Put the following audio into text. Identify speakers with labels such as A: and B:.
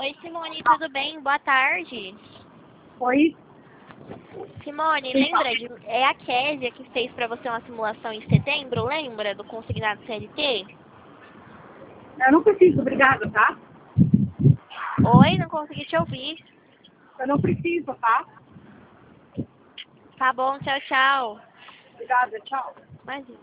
A: Oi, Simone, tudo bem? Boa tarde.
B: Oi?
A: Simone, lembra é a Késia que fez pra você uma simulação em setembro, lembra? Do consignado CLT?
B: Eu não preciso, obrigada, tá?
A: Oi, não consegui te ouvir.
B: Eu não preciso, tá?
A: Tá bom, tchau, tchau.
B: Obrigada, tchau.
A: Imagina.